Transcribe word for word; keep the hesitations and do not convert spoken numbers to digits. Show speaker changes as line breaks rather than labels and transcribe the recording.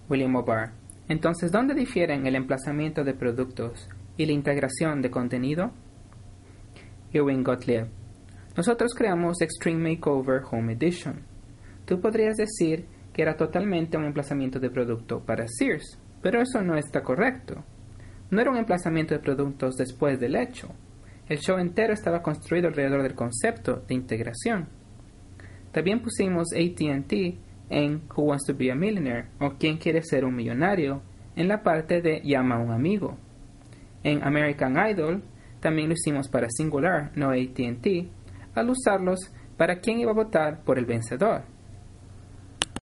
William O'Barr. Entonces, ¿dónde difieren el emplazamiento de productos y la integración de contenido? Ewing Gottlieb. Nosotros creamos Extreme Makeover Home Edition. Tú podrías decir que era totalmente un emplazamiento de producto para Sears, pero eso no está correcto. No era un emplazamiento de productos después del hecho. El show entero estaba construido alrededor del concepto de integración. También pusimos A T and T en Who Wants to Be a Millionaire o ¿Quién quiere ser un millonario? En la parte de llama a un amigo. En American Idol también lo hicimos para singular, no A T and T, al usarlos para quién iba a votar por el vencedor.